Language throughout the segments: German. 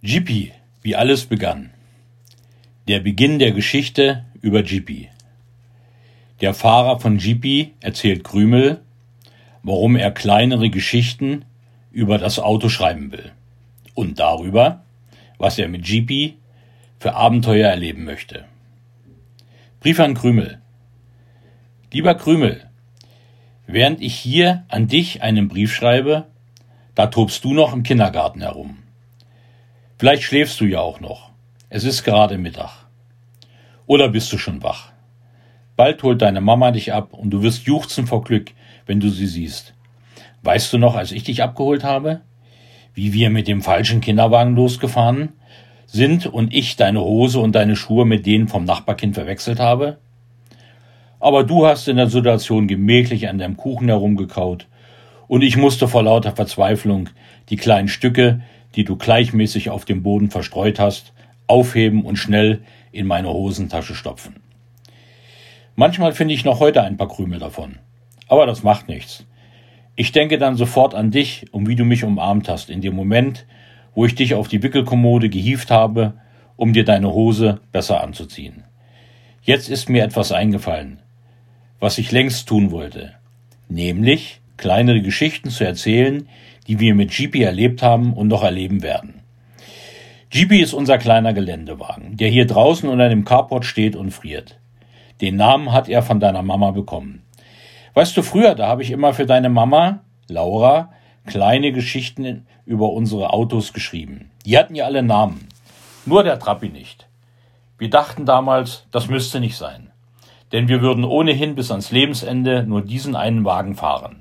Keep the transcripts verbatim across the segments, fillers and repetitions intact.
Jeepy, wie alles begann. Der Beginn der Geschichte über Jeepy. Der Fahrer von Jeepy erzählt Krümel, warum er kleinere Geschichten über das Auto schreiben will und darüber, was er mit Jeepy für Abenteuer erleben möchte. Brief an Krümel. Lieber Krümel, während ich hier an dich einen Brief schreibe, da tobst du noch im Kindergarten herum. Vielleicht schläfst du ja auch noch. Es ist gerade Mittag. Oder bist du schon wach? Bald holt deine Mama dich ab und du wirst juchzen vor Glück, wenn du sie siehst. Weißt du noch, als ich dich abgeholt habe? Wie wir mit dem falschen Kinderwagen losgefahren sind und ich deine Hose und deine Schuhe mit denen vom Nachbarkind verwechselt habe? Aber du hast in der Situation gemächlich an deinem Kuchen herumgekaut und ich musste vor lauter Verzweiflung die kleinen Stücke, die du gleichmäßig auf dem Boden verstreut hast, aufheben und schnell in meine Hosentasche stopfen. Manchmal finde ich noch heute ein paar Krümel davon. Aber das macht nichts. Ich denke dann sofort an dich und wie du mich umarmt hast, in dem Moment, wo ich dich auf die Wickelkommode gehievt habe, um dir deine Hose besser anzuziehen. Jetzt ist mir etwas eingefallen, was ich längst tun wollte, nämlich kleinere Geschichten zu erzählen, die wir mit Jeepy erlebt haben und noch erleben werden. Jeepy ist unser kleiner Geländewagen, der hier draußen unter dem Carport steht und friert. Den Namen hat er von deiner Mama bekommen. Weißt du, früher, da habe ich immer für deine Mama, Laura, kleine Geschichten über unsere Autos geschrieben. Die hatten ja alle Namen, nur der Trappi nicht. Wir dachten damals, das müsste nicht sein, denn wir würden ohnehin bis ans Lebensende nur diesen einen Wagen fahren.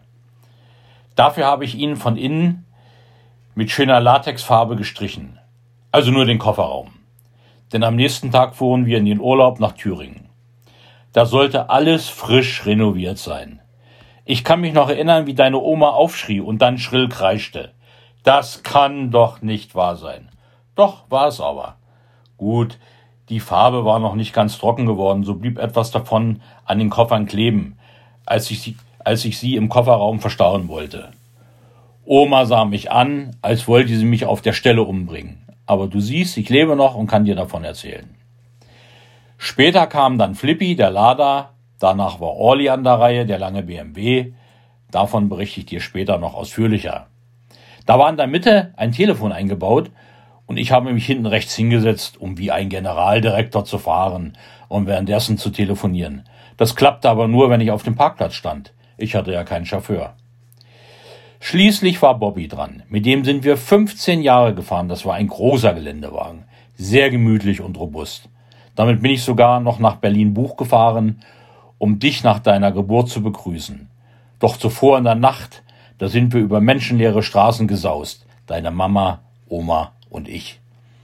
Dafür habe ich ihn von innen mit schöner Latexfarbe gestrichen, also nur den Kofferraum. Denn am nächsten Tag fuhren wir in den Urlaub nach Thüringen. Da sollte alles frisch renoviert sein. Ich kann mich noch erinnern, wie deine Oma aufschrie und dann schrill kreischte. Das kann doch nicht wahr sein. Doch, war es aber. Gut, die Farbe war noch nicht ganz trocken geworden, so blieb etwas davon an den Koffern kleben, als ich sie, als ich sie im Kofferraum verstauen wollte. Oma sah mich an, als wollte sie mich auf der Stelle umbringen. Aber du siehst, ich lebe noch und kann dir davon erzählen. Später kam dann Flippy, der Lada, danach war Orly an der Reihe, der lange B M W. Davon berichte ich dir später noch ausführlicher. Da war in der Mitte ein Telefon eingebaut und ich habe mich hinten rechts hingesetzt, um wie ein Generaldirektor zu fahren und währenddessen zu telefonieren. Das klappte aber nur, wenn ich auf dem Parkplatz stand. Ich hatte ja keinen Chauffeur. Schließlich war Bobby dran. Mit dem sind wir fünfzehn Jahre gefahren. Das war ein großer Geländewagen. Sehr gemütlich und robust. Damit bin ich sogar noch nach Berlin-Buch gefahren, um dich nach deiner Geburt zu begrüßen. Doch zuvor in der Nacht, da sind wir über menschenleere Straßen gesaust. Deine Mama, Oma und ich.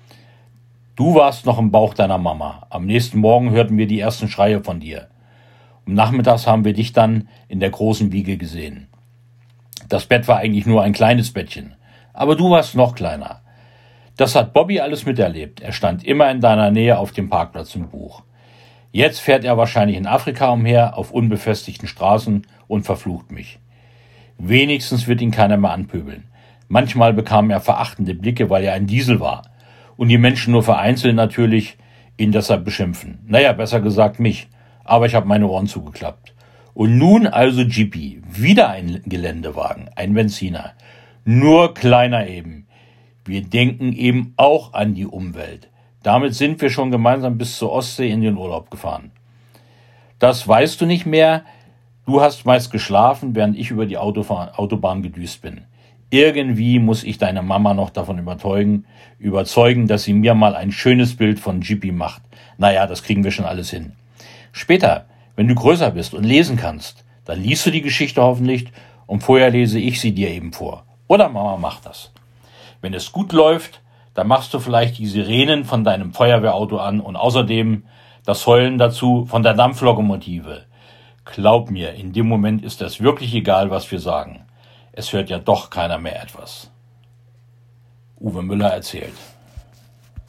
Du warst noch im Bauch deiner Mama. Am nächsten Morgen hörten wir die ersten Schreie von dir. Um nachmittags haben wir dich dann in der großen Wiege gesehen. Das Bett war eigentlich nur ein kleines Bettchen. Aber du warst noch kleiner. Das hat Bobby alles miterlebt. Er stand immer in deiner Nähe auf dem Parkplatz im Buch. Jetzt fährt er wahrscheinlich in Afrika umher, auf unbefestigten Straßen und verflucht mich. Wenigstens wird ihn keiner mehr anpöbeln. Manchmal bekam er verachtende Blicke, weil er ein Diesel war. Und die Menschen nur vereinzelt natürlich ihn deshalb beschimpfen. Naja, besser gesagt mich. Aber ich habe meine Ohren zugeklappt. Und nun also Jeepy, wieder ein Geländewagen, ein Benziner, nur kleiner eben. Wir denken eben auch an die Umwelt. Damit sind wir schon gemeinsam bis zur Ostsee in den Urlaub gefahren. Das weißt du nicht mehr, du hast meist geschlafen, während ich über die Autofahr- Autobahn gedüst bin. Irgendwie muss ich deine Mama noch davon überzeugen, überzeugen, dass sie mir mal ein schönes Bild von Jeepy macht. Naja, das kriegen wir schon alles hin. Später, wenn du größer bist und lesen kannst, dann liest du die Geschichte hoffentlich und vorher lese ich sie dir eben vor. Oder Mama macht das. Wenn es gut läuft, dann machst du vielleicht die Sirenen von deinem Feuerwehrauto an und außerdem das Heulen dazu von der Dampflokomotive. Glaub mir, in dem Moment ist es wirklich egal, was wir sagen. Es hört ja doch keiner mehr etwas. Uwe Müller erzählt.